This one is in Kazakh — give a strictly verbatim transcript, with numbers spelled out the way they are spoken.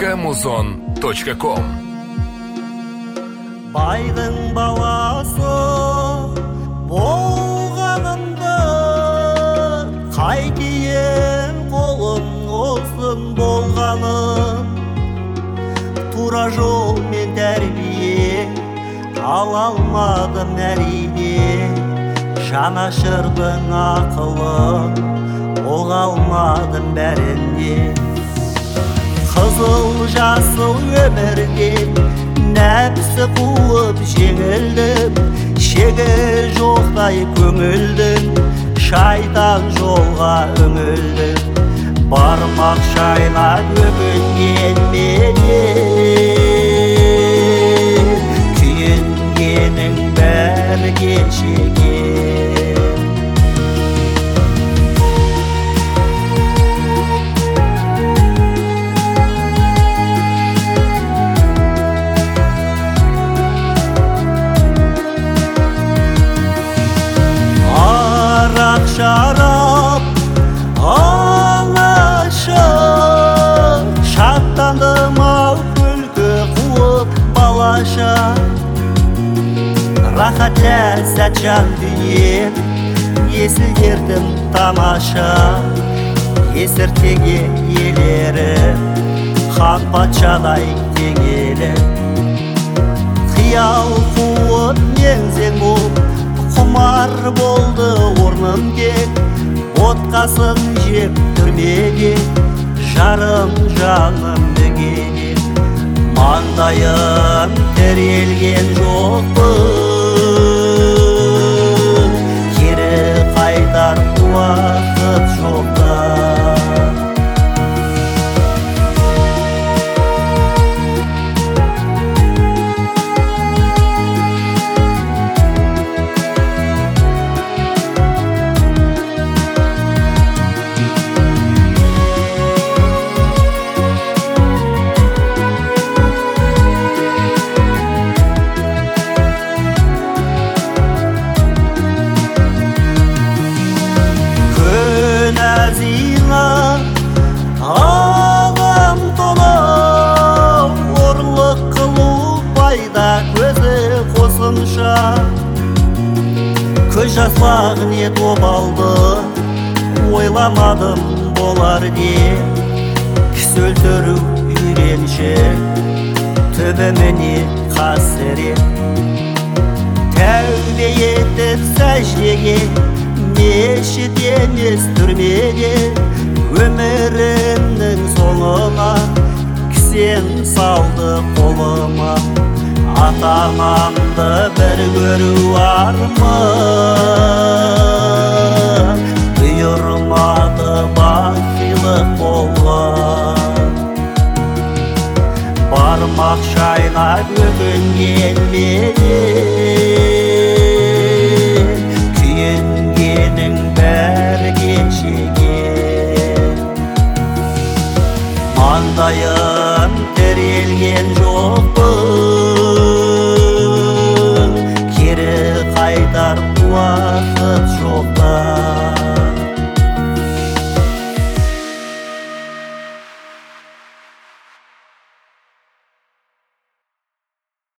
точка музон точка ком. Байдың баласы болғанымды қайтейін, қолым ұзын болғаным. Тура жол мен тәрбие ала алмадым әрине, жанашырдың ақылын оға алмадым бәріне. Қызыл жасыл өмірге нәпсі қуып жеңілдім, шегі жоқтай көңілдің, шайтан жолға үңілдім. Бармақ шайнап өкінген менен, күйінгенің бәрі кешеген. Шарап алашы, шаттандым ау күлкі қуып балаша. Рахат ләззат жан дүние, есілдердің тамаша. Есіртеге елері хан патшадай теңелі. Қиял қуып меңзең болып, құмар болды орным кек. Отқасын жеп түрмеге, жарым жаным дегене. Маңдайым тірелген жоқпын, кері қайтар уақыт жоқта. Ағым толы орлық қылу пайда көзі қосымша. Көз жаслағын ет обалды, ойламадым болар де. Кісі өлтіру үйреншік, түбіміне қасірет. Тәубе етіп сәждеге, мешіт емес түрмеге. Өмірімнің соңына кісен салды қолыма. Ата-анамды бір көру арман, бұйырмады бақилық болған. Бармақ шайнап өкінген менен, күйінгенің бәрі кешеген. Маңдайым тірелген